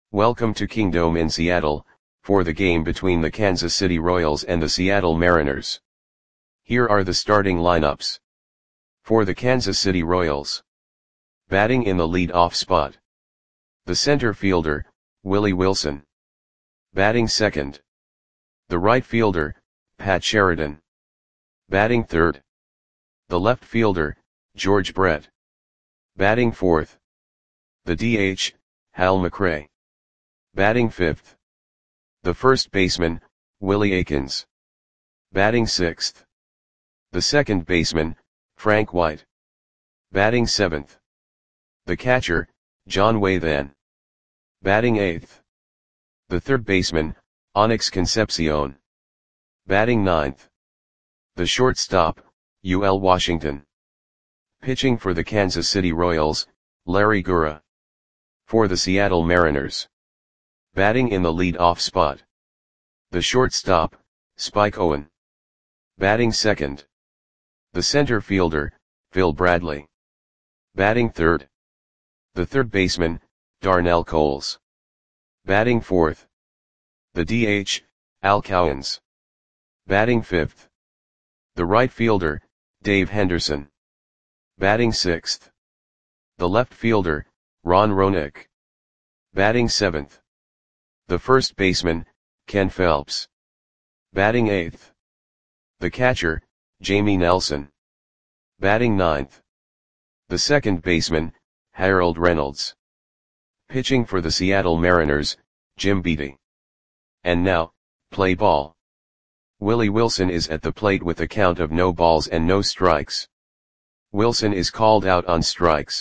Welcome to Kingdome in Seattle, for the game between the Kansas City Royals and the Seattle Mariners. Here are the starting lineups. For the Kansas City Royals. Batting in the lead-off spot. The center fielder, Willie Wilson. Batting second. The right fielder, Pat Sheridan. Batting third. The left fielder, George Brett. Batting fourth. The DH, Hal McRae. Batting fifth. The first baseman, Willie Aikens. Batting sixth. The second baseman, Frank White. Batting seventh. The catcher, John Wathan. Batting eighth. The third baseman, Onyx Concepcion. Batting ninth. The shortstop, UL Washington. Pitching for the Kansas City Royals, Larry Gura. For the Seattle Mariners. Batting in the lead-off spot. The shortstop, Spike Owen. Batting second. The center fielder, Phil Bradley. Batting third. The third baseman, Darnell Coles. Batting fourth. The DH, Al Cowens. Batting fifth. The right fielder, Dave Henderson. Batting sixth. The left fielder, Ron Roenick. Batting seventh. The first baseman, Ken Phelps. Batting eighth. The catcher, Jamie Nelson. Batting ninth. The second baseman, Harold Reynolds. Pitching for the Seattle Mariners, Jim Beattie. And now, play ball. Willie Wilson is at the plate with a count of no balls and no strikes. Wilson is called out on strikes.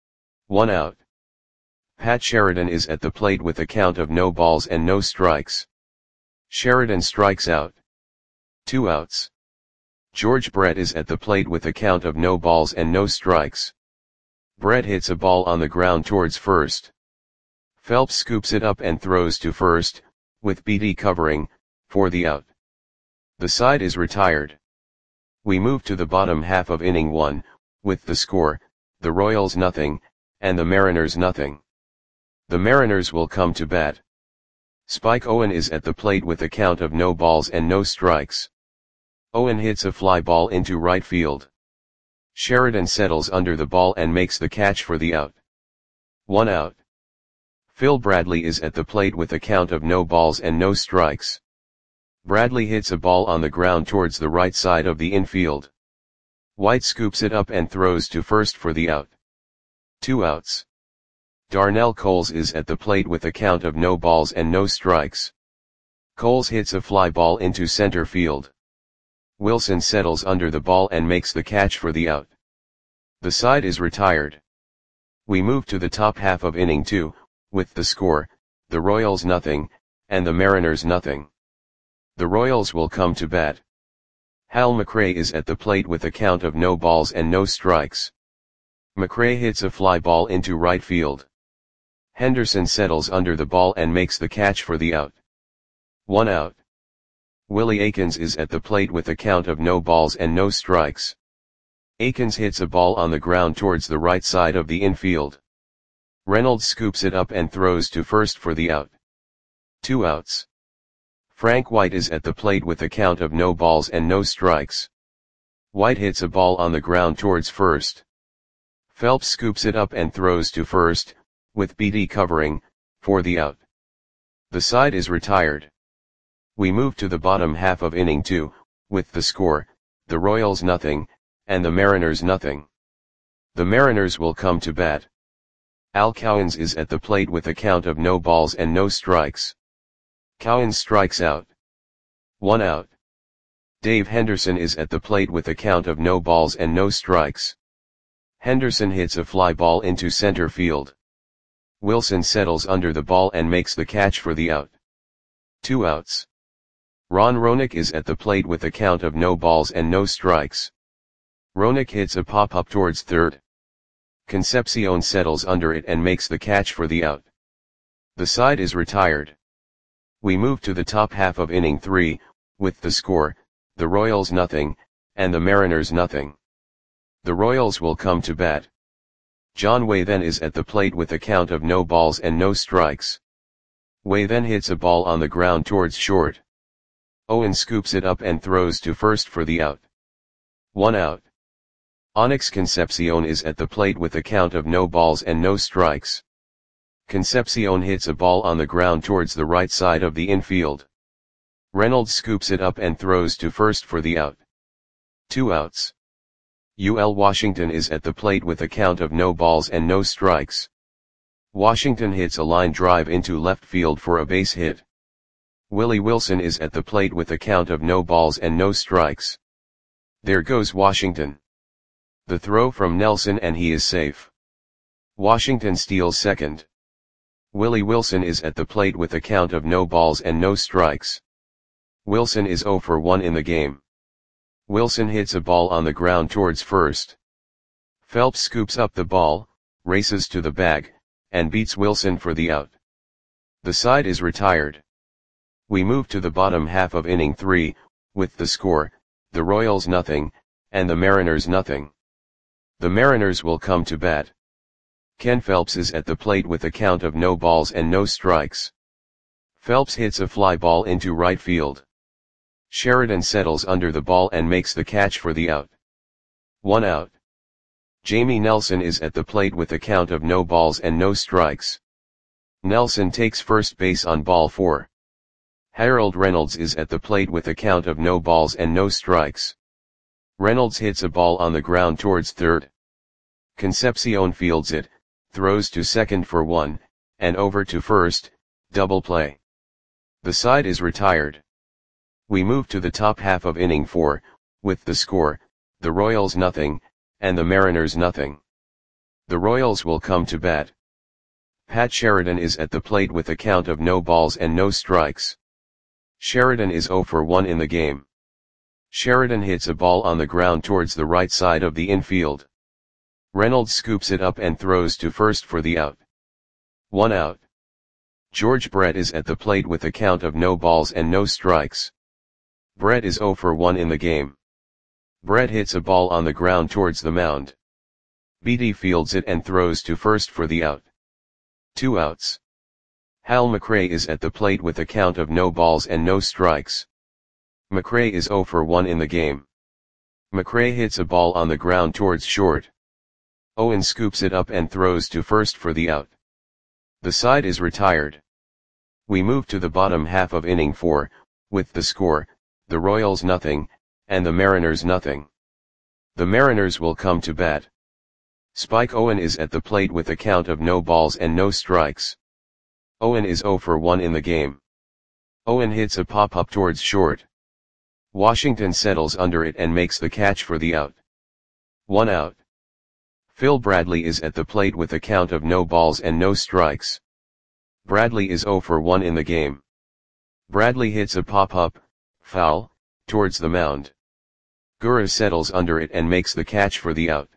1 out. Pat Sheridan is at the plate with a count of no balls and no strikes. Sheridan strikes out. 2 outs. George Brett is at the plate with a count of no balls and no strikes. Brett hits a ball on the ground towards first. Phelps scoops it up and throws to first, with Beattie covering, for the out. The side is retired. We move to the bottom half of inning 1, with the score, the Royals nothing, and the Mariners nothing. The Mariners will come to bat. Spike Owen is at the plate with a count of no balls and no strikes. Owen hits a fly ball into right field. Sheridan settles under the ball and makes the catch for the out. 1 out. Phil Bradley is at the plate with a count of no balls and no strikes. Bradley hits a ball on the ground towards the right side of the infield. White scoops it up and throws to first for the out. 2 outs. Darnell Coles is at the plate with a count of no balls and no strikes. Coles hits a fly ball into center field. Wilson settles under the ball and makes the catch for the out. The side is retired. We move to the top half of inning 2, with the score, the Royals nothing, and the Mariners nothing. The Royals will come to bat. Hal McRae is at the plate with a count of no balls and no strikes. McRae hits a fly ball into right field. Henderson settles under the ball and makes the catch for the out. 1 out. Willie Aikens is at the plate with a count of no balls and no strikes. Aikens hits a ball on the ground towards the right side of the infield. Reynolds scoops it up and throws to first for the out. 2 outs. Frank White is at the plate with a count of no balls and no strikes. White hits a ball on the ground towards first. Phelps scoops it up and throws to first, with Beattie covering, for the out. The side is retired. We move to the bottom half of inning 2, with the score, the Royals nothing, and the Mariners nothing. The Mariners will come to bat. Al Cowens is at the plate with a count of no balls and no strikes. Cowens strikes out. 1 out. Dave Henderson is at the plate with a count of no balls and no strikes. Henderson hits a fly ball into center field. Wilson settles under the ball and makes the catch for the out. 2 outs. Ron Roenick is at the plate with a count of no balls and no strikes. Roenick hits a pop-up towards third. Concepcion settles under it and makes the catch for the out. The side is retired. We move to the top half of inning 3, with the score, the Royals nothing, and the Mariners nothing. The Royals will come to bat. John Wathan is at the plate with a count of no balls and no strikes. Way then hits a ball on the ground towards short. Owen scoops it up and throws to first for the out. 1 out. Onyx Concepcion is at the plate with a count of no balls and no strikes. Concepcion hits a ball on the ground towards the right side of the infield. Reynolds scoops it up and throws to first for the out. 2 outs. UL Washington is at the plate with a count of no balls and no strikes. Washington hits a line drive into left field for a base hit. Willie Wilson is at the plate with a count of no balls and no strikes. There goes Washington. The throw from Nelson and he is safe. Washington steals second. Willie Wilson is at the plate with a count of no balls and no strikes. Wilson is 0 for 1 in the game. Wilson hits a ball on the ground towards first. Phelps scoops up the ball, races to the bag, and beats Wilson for the out. The side is retired. We move to the bottom half of inning 3, with the score, the Royals nothing, and the Mariners nothing. The Mariners will come to bat. Ken Phelps is at the plate with a count of no balls and no strikes. Phelps hits a fly ball into right field. Sheridan settles under the ball and makes the catch for the out. 1 out. Jamie Nelson is at the plate with a count of no balls and no strikes. Nelson takes first base on ball 4. Harold Reynolds is at the plate with a count of no balls and no strikes. Reynolds hits a ball on the ground towards third. Concepcion fields it, throws to second for 1, and over to first, double play. The side is retired. We move to the top half of inning 4, with the score, the Royals nothing, and the Mariners nothing. The Royals will come to bat. Pat Sheridan is at the plate with a count of no balls and no strikes. Sheridan is 0 for 1 in the game. Sheridan hits a ball on the ground towards the right side of the infield. Reynolds scoops it up and throws to first for the out. 1 out. George Brett is at the plate with a count of no balls and no strikes. Brett is 0 for 1 in the game. Brett hits a ball on the ground towards the mound. Beatty fields it and throws to first for the out. 2 outs. Hal McRae is at the plate with a count of no balls and no strikes. McRae is 0 for 1 in the game. McRae hits a ball on the ground towards short. Owen scoops it up and throws to first for the out. The side is retired. We move to the bottom half of inning 4, with the score, the Royals nothing, and the Mariners nothing. The Mariners will come to bat. Spike Owen is at the plate with a count of no balls and no strikes. Owen is 0 for 1 in the game. Owen hits a pop-up towards short. Washington settles under it and makes the catch for the out. 1 out. Phil Bradley is at the plate with a count of no balls and no strikes. Bradley is 0 for 1 in the game. Bradley hits a pop-up, foul, towards the mound. Gura settles under it and makes the catch for the out.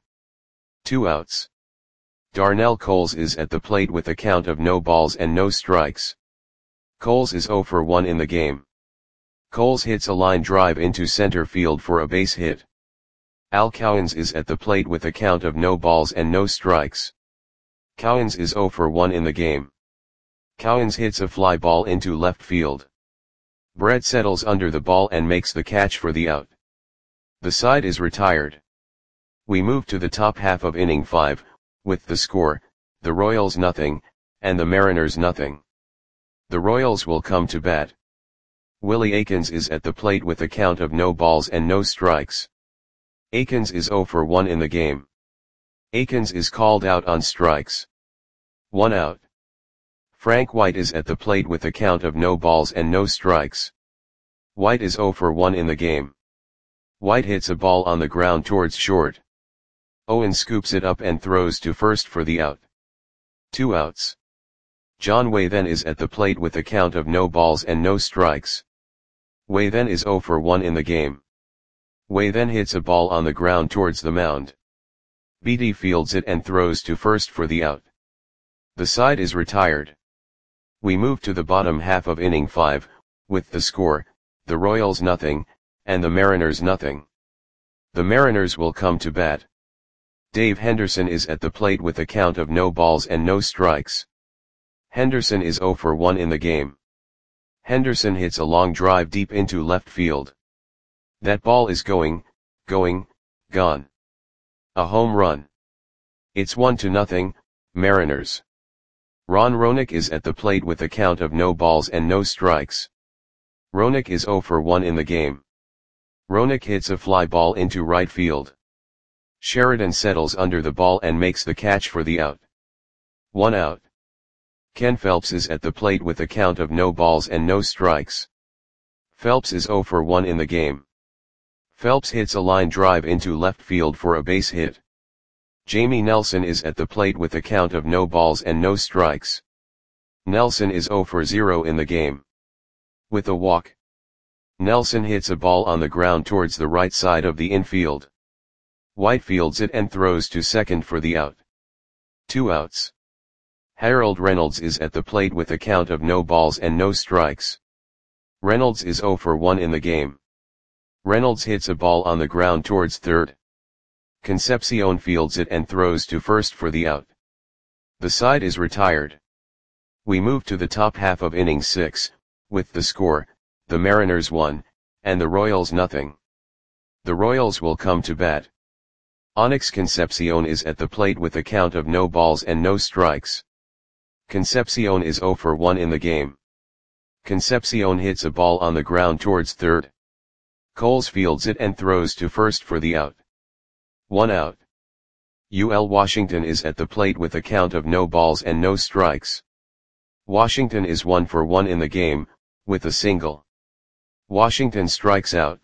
2 outs. Darnell Coles is at the plate with a count of no balls and no strikes. Coles is 0 for 1 in the game. Coles hits a line drive into center field for a base hit. Al Cowens is at the plate with a count of no balls and no strikes. Cowens is 0 for 1 in the game. Cowens hits a fly ball into left field. Brett settles under the ball and makes the catch for the out. The side is retired. We move to the top half of inning 5, with the score, the Royals nothing, and the Mariners nothing. The Royals will come to bat. Willie Aikens is at the plate with a count of no balls and no strikes. Aikens is 0 for 1 in the game. Aikens is called out on strikes. 1 out. Frank White is at the plate with a count of no balls and no strikes. White is 0 for 1 in the game. White hits a ball on the ground towards short. Owen scoops it up and throws to first for the out. 2 outs. John Way then is at the plate with a count of no balls and no strikes. Way then is 0 for 1 in the game. Way then hits a ball on the ground towards the mound. Beatty fields it and throws to first for the out. The side is retired. We move to the bottom half of inning 5, with the score, the Royals nothing, and the Mariners nothing. The Mariners will come to bat. Dave Henderson is at the plate with a count of no balls and no strikes. Henderson is 0 for 1 in the game. Henderson hits a long drive deep into left field. That ball is going, gone. A home run. It's 1-0, Mariners. Ron Roenick is at the plate with a count of no balls and no strikes. Roenick is 0 for 1 in the game. Roenick hits a fly ball into right field. Sheridan settles under the ball and makes the catch for the out. 1 out. Ken Phelps is at the plate with a count of no balls and no strikes. Phelps is 0 for 1 in the game. Phelps hits a line drive into left field for a base hit. Jamie Nelson is at the plate with a count of no balls and no strikes. Nelson is 0 for 0 in the game. With a walk, Nelson hits a ball on the ground towards the right side of the infield. White fields it and throws to second for the out. 2 outs. Harold Reynolds is at the plate with a count of no balls and no strikes. Reynolds is 0 for 1 in the game. Reynolds hits a ball on the ground towards third. Concepcion fields it and throws to first for the out. The side is retired. We move to the top half of inning 6, with the score, the Mariners 1, and the Royals nothing. The Royals will come to bat. Onyx Concepcion is at the plate with a count of no balls and no strikes. Concepcion is 0 for 1 in the game. Concepcion hits a ball on the ground towards third. Coles fields it and throws to first for the out. 1 out. UL Washington is at the plate with a count of no balls and no strikes. Washington is 1 for 1 in the game, with a single. Washington strikes out.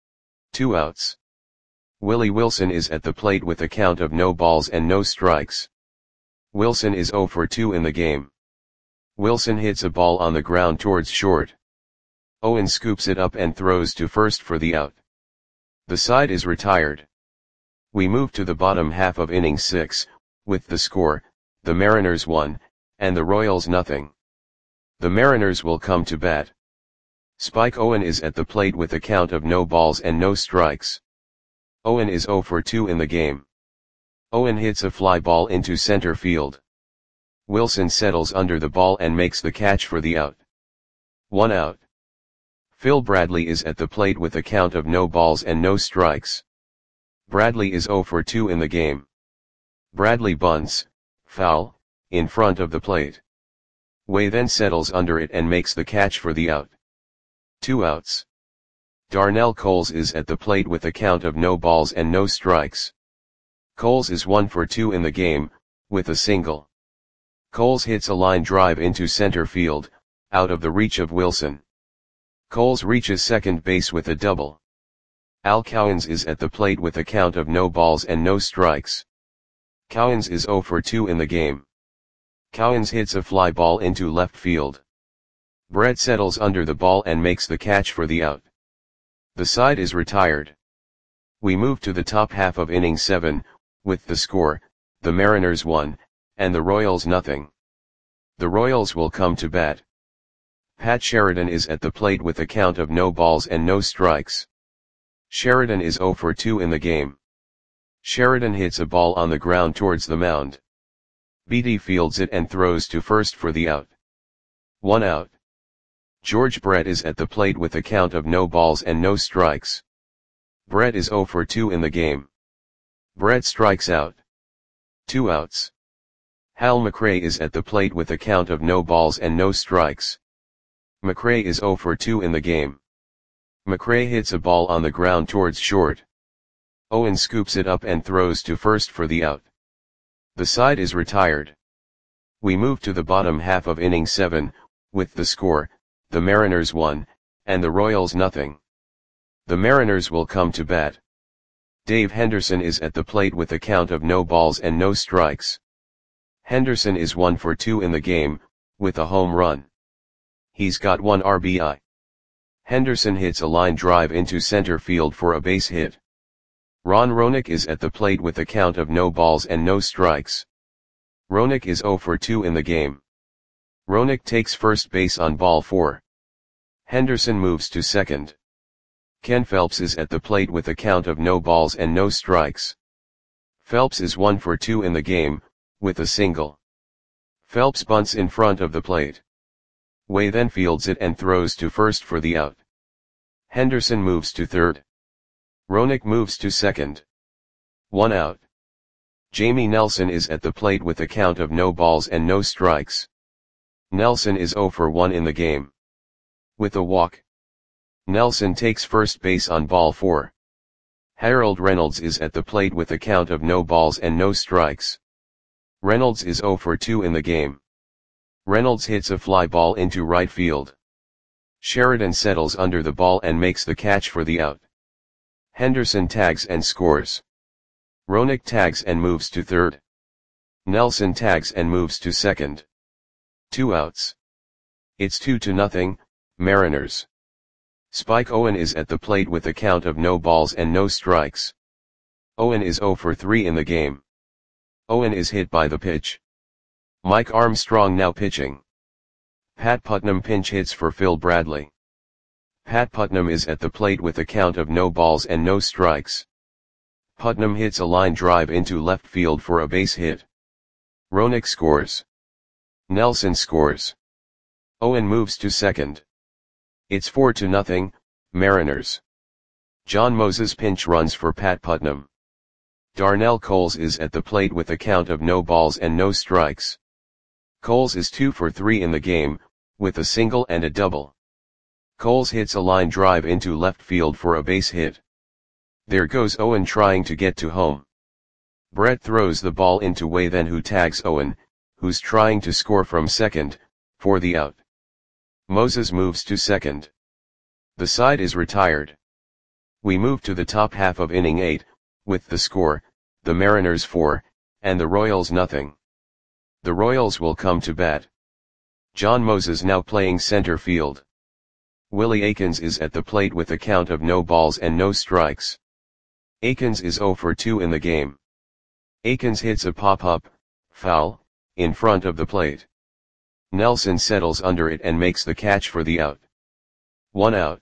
2 outs. Willie Wilson is at the plate with a count of no balls and no strikes. Wilson is 0 for 2 in the game. Wilson hits a ball on the ground towards short. Owen scoops it up and throws to first for the out. The side is retired. We move to the bottom half of inning 6, with the score, the Mariners 1, and the Royals nothing. The Mariners will come to bat. Spike Owen is at the plate with a count of no balls and no strikes. Owen is 0 for 2 in the game. Owen hits a fly ball into center field. Wilson settles under the ball and makes the catch for the out. 1 out. Phil Bradley is at the plate with a count of no balls and no strikes. Bradley is 0 for 2 in the game. Bradley bunts, foul, in front of the plate. Way then settles under it and makes the catch for the out. 2 outs. Darnell Coles is at the plate with a count of no balls and no strikes. Coles is 1 for 2 in the game, with a single. Coles hits a line drive into center field, out of the reach of Wilson. Coles reaches second base with a double. Al Cowens is at the plate with a count of no balls and no strikes. Cowens is 0 for 2 in the game. Cowens hits a fly ball into left field. Brett settles under the ball and makes the catch for the out. The side is retired. We move to the top half of inning 7, with the score, the Mariners 1, and the Royals nothing. The Royals will come to bat. Pat Sheridan is at the plate with a count of no balls and no strikes. Sheridan is 0 for 2 in the game. Sheridan hits a ball on the ground towards the mound. Beatty fields it and throws to first for the out. 1 out. George Brett is at the plate with a count of no balls and no strikes. Brett is 0 for 2 in the game. Brett strikes out. 2 outs. Hal McRae is at the plate with a count of no balls and no strikes. McRae is 0 for 2 in the game. McRae hits a ball on the ground towards short. Owen scoops it up and throws to first for the out. The side is retired. We move to the bottom half of inning 7, with the score, the Mariners 1, and the Royals nothing. The Mariners will come to bat. Dave Henderson is at the plate with a count of no balls and no strikes. Henderson is 1 for 2 in the game, with a home run. He's got 1 RBI. Henderson hits a line drive into center field for a base hit. Ron Roenick is at the plate with a count of no balls and no strikes. Roenick is 0 for 2 in the game. Roenick takes first base on ball 4. Henderson moves to second. Ken Phelps is at the plate with a count of no balls and no strikes. Phelps is 1 for 2 in the game, with a single. Phelps bunts in front of the plate. Way then fields it and throws to first for the out. Henderson moves to third. Roenick moves to second. 1 out. Jamie Nelson is at the plate with a count of no balls and no strikes. Nelson is 0 for 1 in the game. With a walk, Nelson takes first base on ball 4. Harold Reynolds is at the plate with a count of no balls and no strikes. Reynolds is 0 for 2 in the game. Reynolds hits a fly ball into right field. Sheridan settles under the ball and makes the catch for the out. Henderson tags and scores. Roenick tags and moves to third. Nelson tags and moves to second. 2 outs. It's 2-0, Mariners. Spike Owen is at the plate with a count of no balls and no strikes. Owen is 0 for 3 in the game. Owen is hit by the pitch. Mike Armstrong now pitching. Pat Putnam pinch hits for Phil Bradley. Pat Putnam is at the plate with a count of no balls and no strikes. Putnam hits a line drive into left field for a base hit. Roenick scores. Nelson scores. Owen moves to second. It's 4-0, Mariners. John Moses pinch runs for Pat Putnam. Darnell Coles is at the plate with a count of no balls and no strikes. Coles is 2 for 3 in the game, with a single and a double. Coles hits a line drive into left field for a base hit. There goes Owen trying to get to home. Brett throws the ball into Way then who tags Owen, who's trying to score from second, for the out. Moses moves to second. The side is retired. We move to the top half of inning 8, with the score, the Mariners 4, and the Royals nothing. The Royals will come to bat. John Moses now playing center field. Willie Aikens is at the plate with a count of no balls and no strikes. Aikens is 0 for 2 in the game. Aikens hits a pop-up, foul, in front of the plate. Nelson settles under it and makes the catch for the out. 1 out.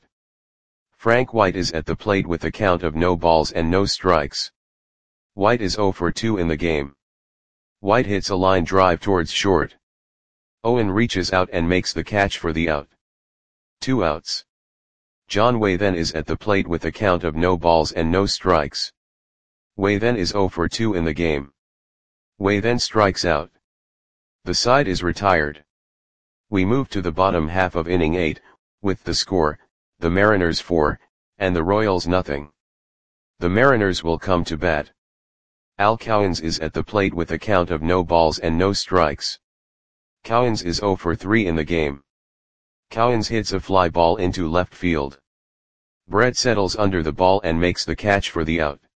Frank White is at the plate with a count of no balls and no strikes. White is 0 for 2 in the game. White hits a line drive towards short. Owen reaches out and makes the catch for the out. 2 outs. John Way then is at the plate with a count of no balls and no strikes. Way then is 0 for 2 in the game. Way then strikes out. The side is retired. We move to the bottom half of inning 8, with the score, the Mariners 4, and the Royals nothing. The Mariners will come to bat. Al Cowens is at the plate with a count of no balls and no strikes. Cowens is 0 for 3 in the game. Cowens hits a fly ball into left field. Brett settles under the ball and makes the catch for the out.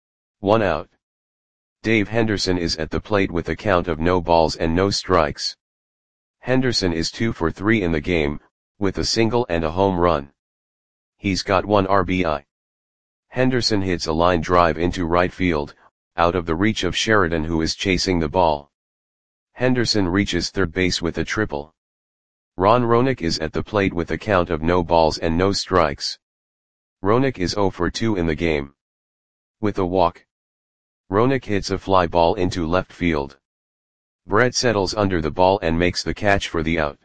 1 out. Dave Henderson is at the plate with a count of no balls and no strikes. Henderson is 2 for 3 in the game, with a single and a home run. He's got 1 RBI. Henderson hits a line drive into right field, out of the reach of Sheridan who is chasing the ball. Henderson reaches third base with a triple. Ron Roenick is at the plate with a count of no balls and no strikes. Roenick is 0 for 2 in the game. With a walk, Roenick hits a fly ball into left field. Brett settles under the ball and makes the catch for the out.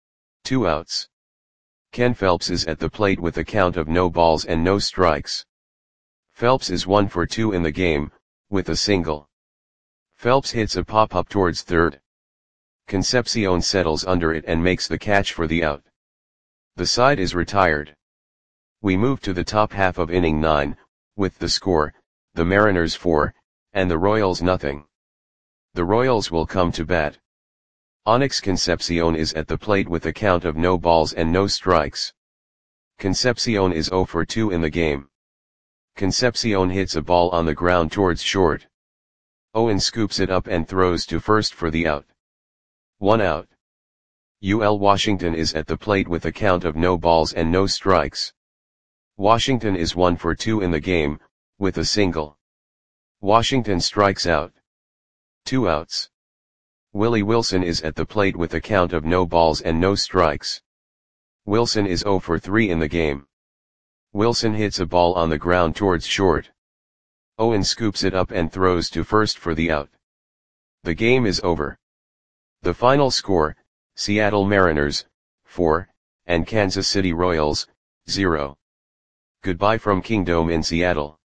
2 outs. Ken Phelps is at the plate with a count of no balls and no strikes. Phelps is 1 for 2 in the game, with a single. Phelps hits a pop-up towards third. Concepcion settles under it and makes the catch for the out. The side is retired. We move to the top half of inning 9, with the score, the Mariners 4, and the Royals nothing. The Royals will come to bat. Onyx Concepcion is at the plate with a count of no balls and no strikes. Concepcion is 0 for 2 in the game. Concepcion hits a ball on the ground towards short. Owen scoops it up and throws to first for the out. 1 out. UL Washington is at the plate with a count of no balls and no strikes. Washington is 1 for 2 in the game, with a single. Washington strikes out. 2 outs. Willie Wilson is at the plate with a count of no balls and no strikes. Wilson is 0 for 3 in the game. Wilson hits a ball on the ground towards short. Owen scoops it up and throws to first for the out. The game is over. The final score, Seattle Mariners, 4, and Kansas City Royals, 0. Goodbye from Kingdome in Seattle.